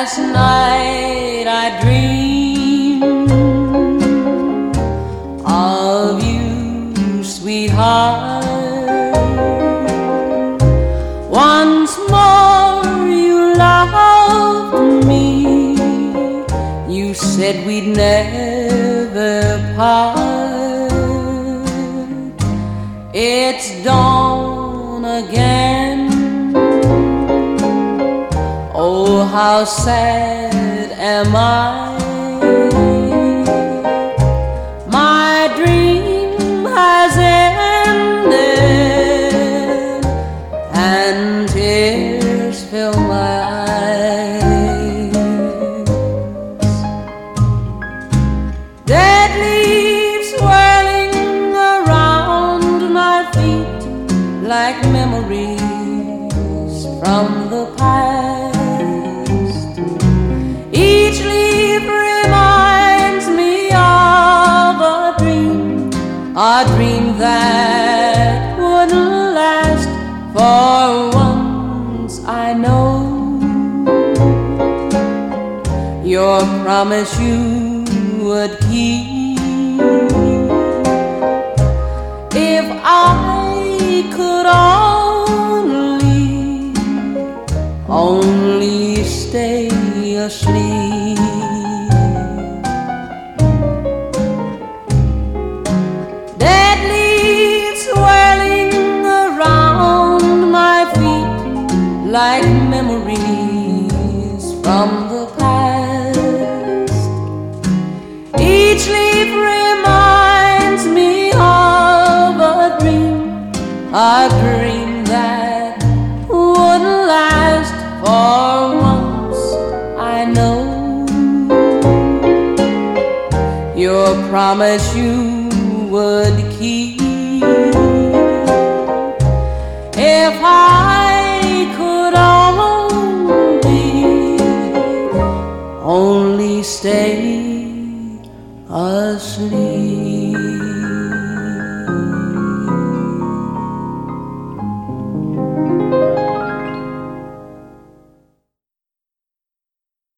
Last night I dreamed of you, sweetheart. Once more you loved me. You said we'd never part. It's dawn again. Oh, how sad am I. My dream has ended and tears fill my eyes. Dead leaves swirling around my feet like memories from the past. Each leaf reminds me of a dream that wouldn't last. For once I know your promise you would keep. If I could only stay asleep. Dead leaves swirling around my feet like memories from the past. Each leaf reminds me of a dream that wouldn't last. For once I know your promise you would keep. If I could only stay asleep.